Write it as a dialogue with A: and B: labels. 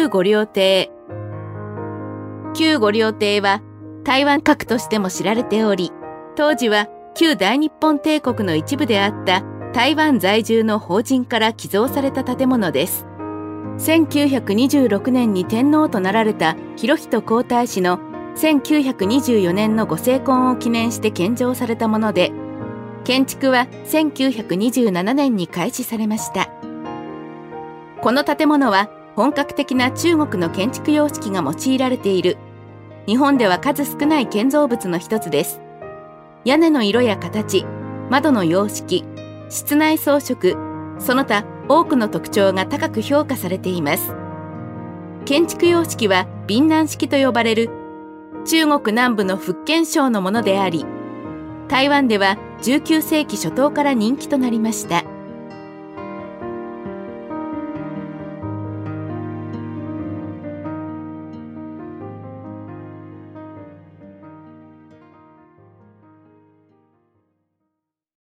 A: 御陵邸。旧御陵邸は台湾閣としても知られており、当時は旧大日本帝国の一部であった台湾在住の邦人から寄贈された建物です。1926年に天皇となられた裕仁皇太子の1924年のご成婚を記念して献上されたもので、建築は1927年に開始されました。この建物は本格的な中国の建築様式が用いられている日本では数少ない建造物の一つです。屋根の色や形、窓の様式、室内装飾、その他多くの特徴が高く評価されています。建築様式は檳南式と呼ばれる中国南部の福建省のものであり、台湾では19世紀初頭から人気となりました。